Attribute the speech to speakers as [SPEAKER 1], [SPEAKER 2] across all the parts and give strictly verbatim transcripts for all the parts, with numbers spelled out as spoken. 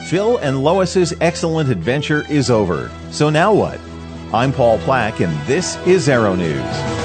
[SPEAKER 1] Phil and Lois's excellent adventure is over. So now what? I'm Paul Plack, and this is Aero News.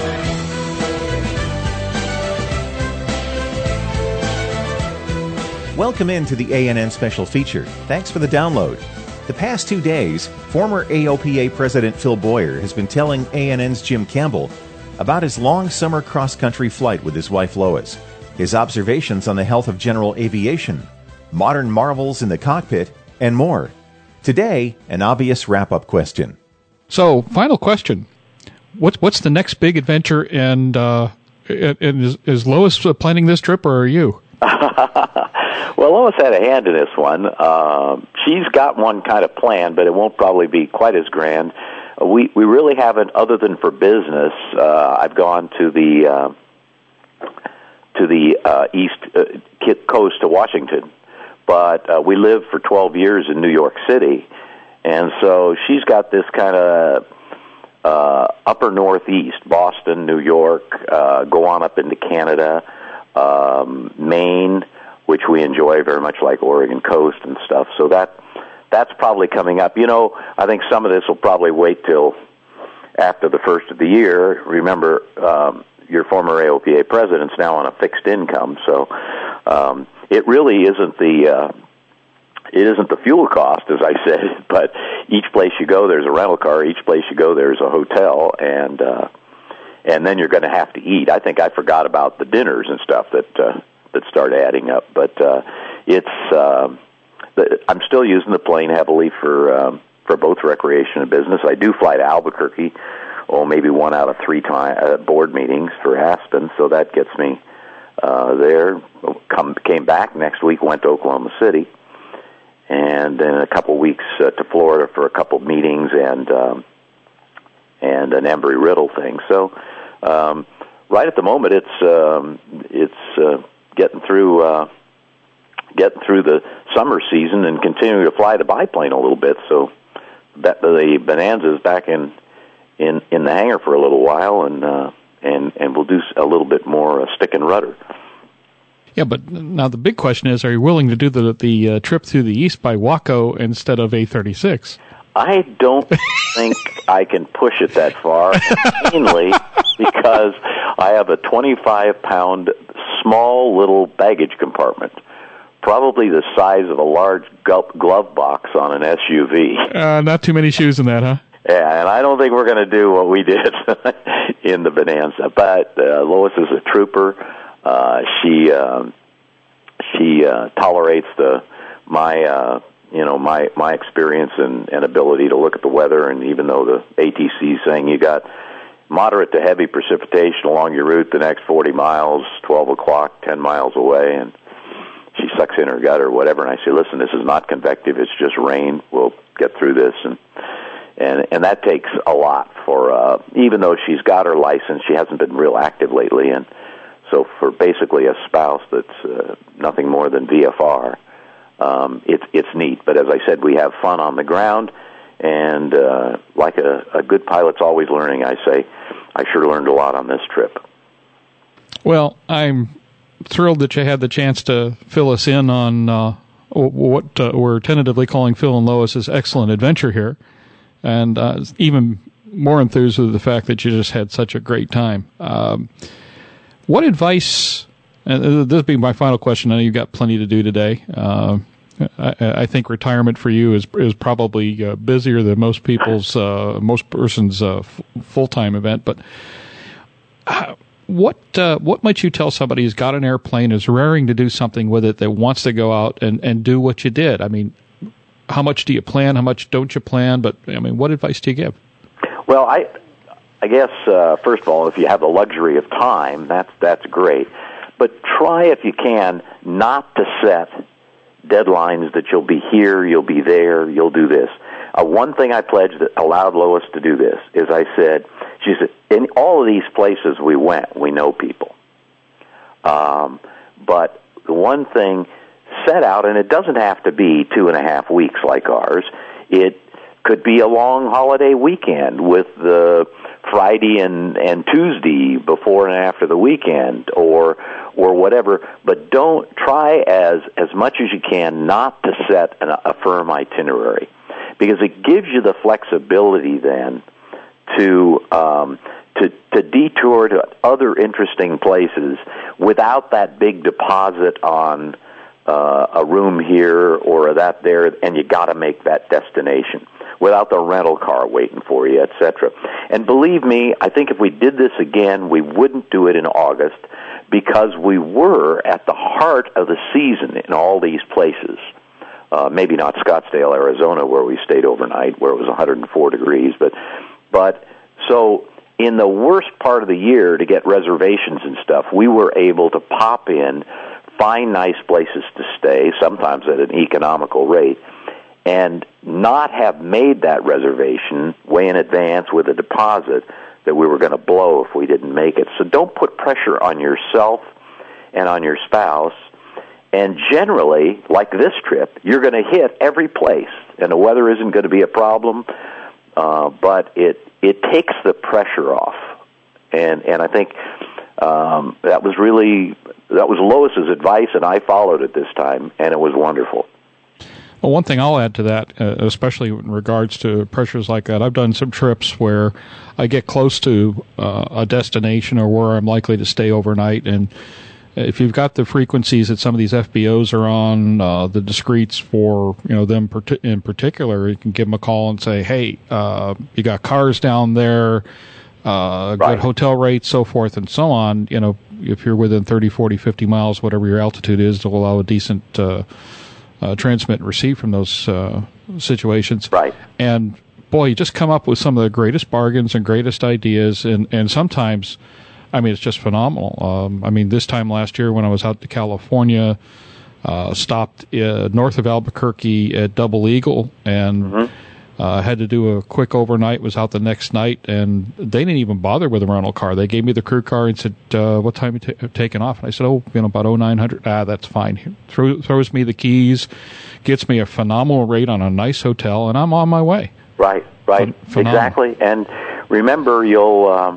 [SPEAKER 1] Welcome into the A N N Special Feature. Thanks for the download. The past two days, former A O P A President Phil Boyer has been telling A N N's Jim Campbell about his long summer cross-country flight with his wife Lois, his observations on the health of general aviation, modern marvels in the cockpit, and more. Today, an obvious wrap-up question.
[SPEAKER 2] So, final question. What's what's the next big adventure, and, uh, and is, is Lois planning this trip, or are you?
[SPEAKER 3] Well, Lois had a hand in this one. Uh, she's got one kind of planned, but it won't probably be quite as grand. Uh, we we really haven't, other than for business. Uh, I've gone to the uh, to the uh, east uh, coast of Washington, but uh, we lived for twelve years in New York City, and so she's got this kind of uh, upper northeast, Boston, New York, uh, go on up into Canada, um, Maine, which we enjoy very much, like Oregon coast and stuff. So that that's probably coming up. You know, I think some of this will probably wait till after the first of the year. Remember, um, your former A O P A president's now on a fixed income, so um, it really isn't the uh, it isn't the fuel cost, as I said, but each place you go, there's a rental car. Each place you go, there's a hotel, and uh, and then you're going to have to eat. I think I forgot about the dinners and stuff that. Uh, that start adding up, but uh, it's uh, the, I'm still using the plane heavily for um, for both recreation and business. I do fly to Albuquerque, oh, maybe one out of three time uh, board meetings for Aspen, so that gets me uh, there. Come came back next week, went to Oklahoma City, and then a couple weeks uh, to Florida for a couple meetings and um, and an Embry-Riddle thing. So um, right at the moment, it's um, it's uh, getting through uh, getting through the summer season and continuing to fly the biplane a little bit. So that the Bonanza is back in, in, in the hangar for a little while, and uh, and and we'll do a little bit more uh, stick and rudder.
[SPEAKER 2] Yeah, but now the big question is: are you willing to do the the uh, trip through the east by Waco instead of A thirty-six?
[SPEAKER 3] I don't think I can push it that far, mainly because I have a twenty-five pound small little baggage compartment, probably the size of a large glove box on an S U V.
[SPEAKER 2] Uh, not too many shoes in that, huh?
[SPEAKER 3] Yeah, and I don't think we're going to do what we did in the Bonanza. But uh, Lois is a trooper. Uh, she um, she uh, tolerates the my. Uh, you know, my, my experience and, and ability to look at the weather, and even though the A T C is saying you got moderate to heavy precipitation along your route the next forty miles, twelve o'clock, ten miles away, and she sucks in her gut or whatever, and I say, listen, this is not convective, it's just rain, we'll get through this, and and, and that takes a lot for, uh, even though she's got her license, she hasn't been real active lately, and so for basically a spouse that's uh, nothing more than V F R, Um, it's it's neat, but as I said, we have fun on the ground, and uh, like a, a good pilot's always learning, I say, I sure learned a lot on this trip.
[SPEAKER 2] Well, I'm thrilled that you had the chance to fill us in on uh, what uh, we're tentatively calling Phil and Lois's excellent adventure here, and uh, even more enthused with the fact that you just had such a great time. Um, what advice... And this will be my final question. I know you've got plenty to do today. Uh, I, I think retirement for you is is probably uh, busier than most people's, uh, most person's uh, f- full-time event. But uh, what uh, what might you tell somebody who's got an airplane, is raring to do something with it, that wants to go out and, and do what you did? I mean, how much do you plan? How much don't you plan? But I mean, what advice do you give?
[SPEAKER 3] Well, I I guess uh, first of all, if you have the luxury of time, that's that's great. But try, if you can, not to set deadlines that you'll be here, you'll be there, you'll do this. Uh, one thing I pledged that allowed Lois to do this is I said, she said, in all of these places we went, we know people. Um, but the one thing, set out, and it doesn't have to be two and a half weeks like ours. It could be a long holiday weekend with the Friday and, and Tuesday before and after the weekend, or or whatever, but don't try as, as much as you can not to set an, a firm itinerary, because it gives you the flexibility then to um, to, to detour to other interesting places without that big deposit on uh, a room here or that there, and you got to make that destination without the rental car waiting for you, et cetera. And believe me, I think if we did this again, we wouldn't do it in August, because we were at the heart of the season in all these places. Uh, maybe not Scottsdale, Arizona, where we stayed overnight, where it was one hundred four degrees, but but so in the worst part of the year to get reservations and stuff, we were able to pop in, find nice places to stay, sometimes at an economical rate, and not have made that reservation way in advance with a deposit that we were going to blow if we didn't make it. So don't put pressure on yourself and on your spouse. And generally, like this trip, you're going to hit every place, and the weather isn't going to be a problem, uh, but it it takes the pressure off. And and I think um, that was really, that was Lois's advice, and I followed it this time, and it was wonderful.
[SPEAKER 2] Well, one thing I'll add to that, uh, especially in regards to pressures like that, I've done some trips where I get close to uh, a destination or where I'm likely to stay overnight, and if you've got the frequencies that some of these F B Os are on, uh, the discreets for, you know, them in particular, you can give them a call and say, hey, uh, you got cars down there, uh,
[SPEAKER 3] right.
[SPEAKER 2] good hotel rates, so forth and so on. You know, if you're within thirty, forty, fifty miles, whatever your altitude is, to allow a decent uh, uh, transmit and receive from those uh, situations.
[SPEAKER 3] Right.
[SPEAKER 2] And, boy, you just come up with some of the greatest bargains and greatest ideas, and, and sometimes... I mean, it's just phenomenal. Um, I mean, this time last year when I was out to California, uh, stopped uh, north of Albuquerque at Double Eagle, and mm-hmm. uh, had to do a quick overnight, was out the next night, and they didn't even bother with a rental car. They gave me the crew car and said, uh, what time are you t- taking off? And I said, oh, you know, about oh nine hundred. Ah, that's fine. Throw, throws me the keys, gets me a phenomenal rate on a nice hotel, and I'm on my way.
[SPEAKER 3] Right, right,
[SPEAKER 2] Ph-
[SPEAKER 3] exactly. And remember, you'll... Um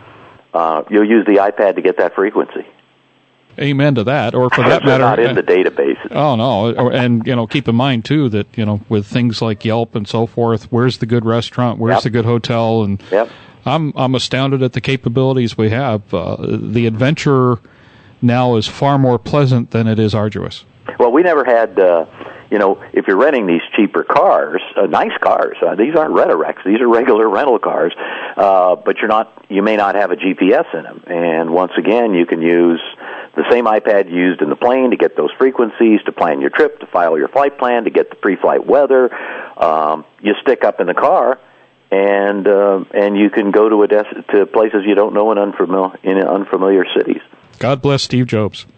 [SPEAKER 3] Uh, you'll use the iPad to get that frequency.
[SPEAKER 2] Amen to that, or for that matter,
[SPEAKER 3] not in the databases.
[SPEAKER 2] Oh no, and you know, keep in mind too that you know, with things like Yelp and so forth, where's the good restaurant, where's
[SPEAKER 3] yep.
[SPEAKER 2] the good hotel, and
[SPEAKER 3] yep.
[SPEAKER 2] I'm I'm astounded at the capabilities we have. Uh, the adventure now is far more pleasant than it is arduous.
[SPEAKER 3] Well, we never had. Uh, You know, if you're renting these cheaper cars, uh, nice cars, uh, these aren't Rent-A-Wrecks, these are regular rental cars, uh, but you're not, you may not have a G P S in them. And once again, you can use the same iPad used in the plane to get those frequencies, to plan your trip, to file your flight plan, to get the pre-flight weather. Um, you stick up in the car, and uh, and you can go to a des- to places you don't know in unfamiliar in unfamiliar cities.
[SPEAKER 2] God bless Steve Jobs.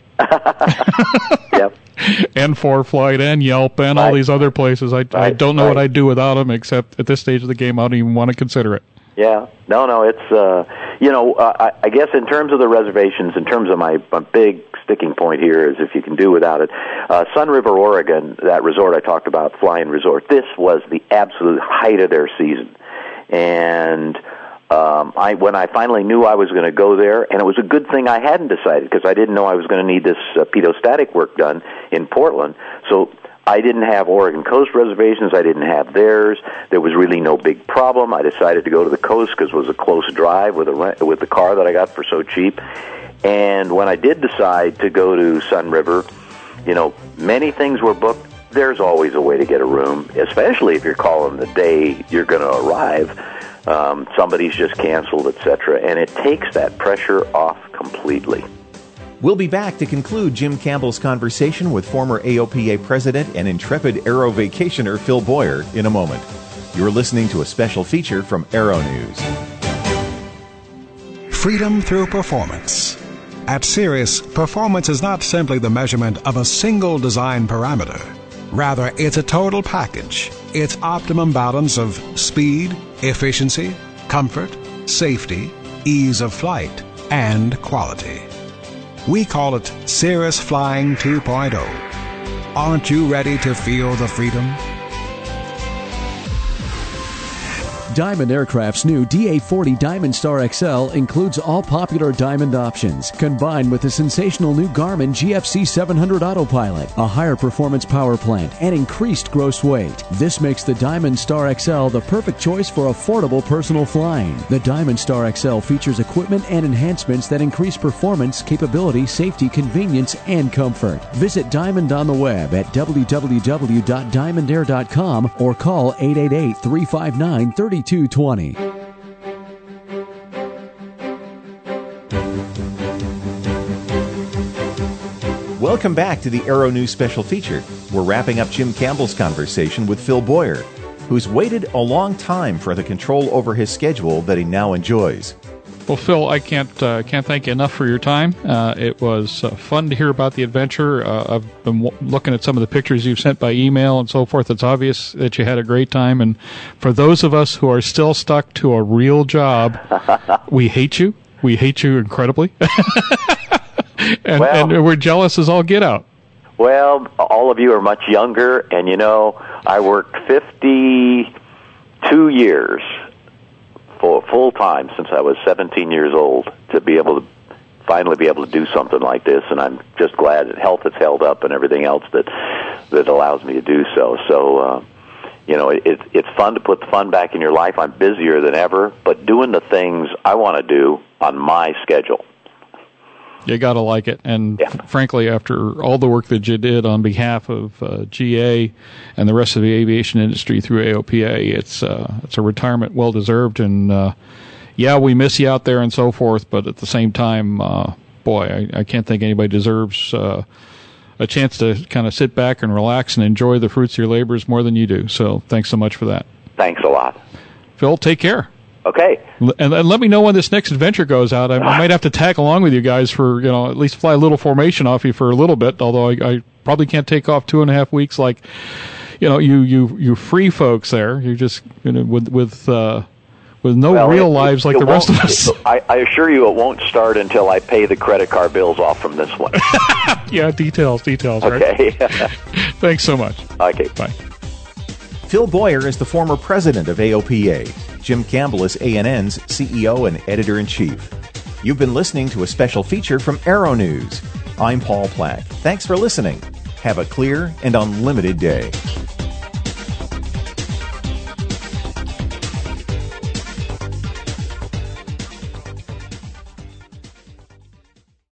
[SPEAKER 3] Yep.
[SPEAKER 2] And ForeFlight and Yelp and
[SPEAKER 3] right.
[SPEAKER 2] all these other places. I,
[SPEAKER 3] right.
[SPEAKER 2] I don't know
[SPEAKER 3] right.
[SPEAKER 2] what I'd do without them, except at this stage of the game, I don't even want to consider it.
[SPEAKER 3] Yeah. No, no, it's, uh, you know, uh, I, I guess in terms of the reservations, in terms of my, my big sticking point here is if you can do without it. Uh, Sun River, Oregon, that resort I talked about, Flying Resort, this was the absolute height of their season. And Um, I when I finally knew I was going to go there, and it was a good thing I hadn't decided, because I didn't know I was going to need this uh, pedostatic work done in Portland. So I didn't have Oregon Coast reservations. I didn't have theirs. There was really no big problem. I decided to go to the coast because it was a close drive with a rent, with the car that I got for so cheap. And when I did decide to go to Sun River, you know, many things were booked. There's always a way to get a room, especially if you're calling the day you're going to arrive. Um, somebody's just canceled, et cetera, and it takes that pressure off completely.
[SPEAKER 1] We'll be back to conclude Jim Campbell's conversation with former A O P A president and intrepid Aero vacationer Phil Boyer in a moment. You're listening to a special feature from Aero News.
[SPEAKER 4] Freedom through performance. At Cirrus, performance is not simply the measurement of a single design parameter. Rather, it's a total package. It's optimum balance of speed, efficiency, comfort, safety, ease of flight, and quality. We call it Cirrus Flying two point oh. Aren't you ready to feel the freedom?
[SPEAKER 5] Diamond Aircraft's new D A forty Diamond Star X L includes all popular Diamond options, combined with the sensational new Garmin G F C seven hundred Autopilot, a higher performance power plant, and increased gross weight. This makes the Diamond Star X L the perfect choice for affordable personal flying. The Diamond Star X L features equipment and enhancements that increase performance, capability, safety, convenience, and comfort. Visit Diamond on the web at w w w dot diamond air dot com or call eight eight eight, three five nine, three two two zero.
[SPEAKER 1] Welcome back to the Aero News Special Feature. We're wrapping up Jim Campbell's conversation with Phil Boyer, who's waited a long time for the control over his schedule that he now enjoys.
[SPEAKER 2] Well, Phil, I can't uh, can't thank you enough for your time. Uh, it was uh, fun to hear about the adventure. Uh, I've been w- looking at some of the pictures you've sent by email and so forth. It's obvious that you had a great time. And for those of us who are still stuck to a real job, we hate you. We hate you incredibly. and, well, and we're jealous as all get out.
[SPEAKER 3] Well, all of you are much younger, and you know, I worked fifty-two years full, full time since I was seventeen years old to be able to finally be able to do something like this, and I'm just glad that health has held up and everything else that that allows me to do so. So, uh, you know, it, it's fun to put the fun back in your life. I'm busier than ever, but doing the things I want to do on my schedule.
[SPEAKER 2] You got to like it. And
[SPEAKER 3] yeah.
[SPEAKER 2] frankly, after all the work that you did on behalf of uh, G A and the rest of the aviation industry through A O P A, it's uh, it's a retirement well-deserved. And, uh, yeah, we miss you out there and so forth, but at the same time, uh, boy, I, I can't think anybody deserves uh, a chance to kind of sit back and relax and enjoy the fruits of your labors more than you do. So thanks so much for that.
[SPEAKER 3] Thanks a lot.
[SPEAKER 2] Phil, take care.
[SPEAKER 3] Okay.
[SPEAKER 2] And, and let me know when this next adventure goes out. I, I might have to tag along with you guys for, you know, at least fly a little formation off you for a little bit, although I, I probably can't take off two and a half weeks like, you know, you, you, you free folks there. You just, you know, with, with, uh, with no
[SPEAKER 3] well,
[SPEAKER 2] real
[SPEAKER 3] it,
[SPEAKER 2] lives
[SPEAKER 3] it,
[SPEAKER 2] like
[SPEAKER 3] it
[SPEAKER 2] the rest of us.
[SPEAKER 3] I, I assure you it won't start until I pay the credit card bills off from this one.
[SPEAKER 2] Yeah, details, details,
[SPEAKER 3] okay.
[SPEAKER 2] right? Thanks so much.
[SPEAKER 3] Okay.
[SPEAKER 2] Bye.
[SPEAKER 1] Phil Boyer is the former president of A O P A. Jim Campbell is A N N's C E O and editor-in-chief. You've been listening to a special feature from Aero News. I'm Paul Plack. Thanks for listening. Have a clear and unlimited day.